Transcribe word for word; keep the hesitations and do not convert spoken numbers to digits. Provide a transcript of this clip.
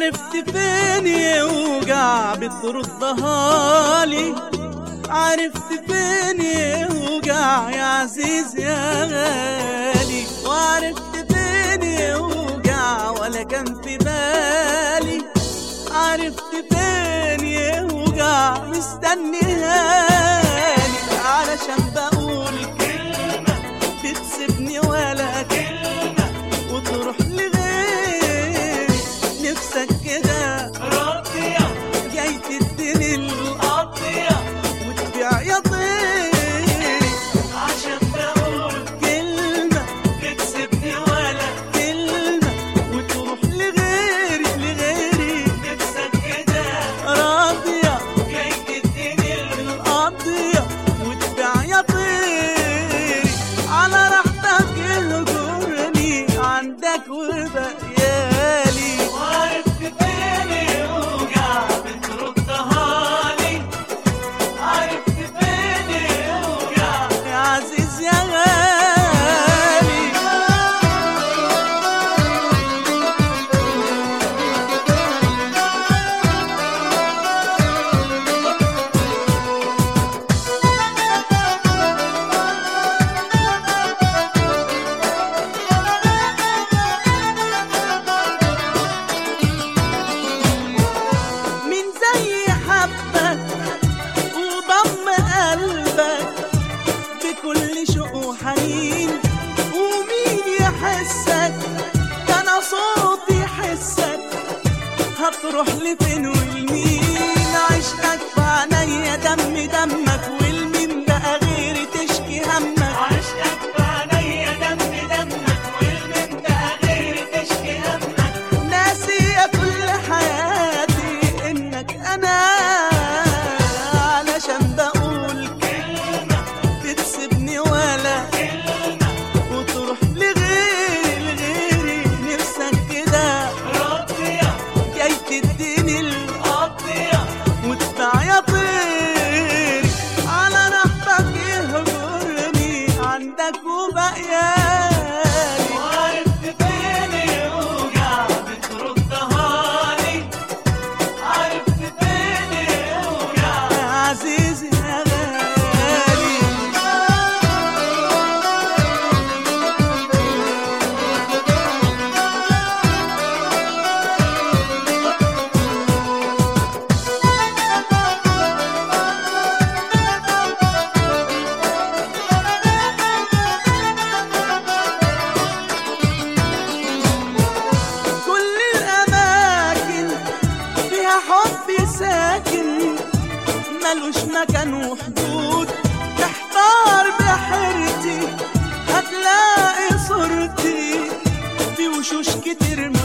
وعرفت فين يوجع بتردها لي، عرفت فين يوجع يا عزيز يا غالي، وعرفت فين يوجع ولا كان في بالي، عرفت فين يوجع مستنيهالي، علشان بقول كلمة بتسيبني ولا كلمة وتروح لغيري، نفسك كده راضية جاي تديني القضية وتبيع يا طيري، عشان بقول كلمة بتسيبني ولا كلمة وتروح لغيري لغيري، نفسك كده راضية جاي تديني القضية وتبيع يا طيري، على راحتك يهجرني عندك وبقيالي، وعرفت فين يوجع بتردها لي، عرفت فين يوجع يا عزيز يا غالي. مين زي حبك وضم قلبك بكل شوق وحنين، ومين يحسك ده انا صوتي يحسك، هتروح لفين والمين، عشقك في عينيا دم دمك والمين بقى غيري تشكي همك، عشقك في عينيا دم دمك والمين بقى غيري تشكي همك، ناسية كل حياتي انك انا، علشان بقول كلمة بتسيبني ولا كلمة وتروح لغيري لغيري، نفسك كده راضية جاي تديني القضية وتبيع يا طيري، على راحتك يهجرني عندك وبقيالي، وعرفت فين يوجع بتردها لي، عرفت فين يوجع يا عزيزي يا غالي. كل الأماكن فيها حب ساكن ملوش مكان وحدود، تحتار بحيرتي هتلاقي صورتي في وشوش كتير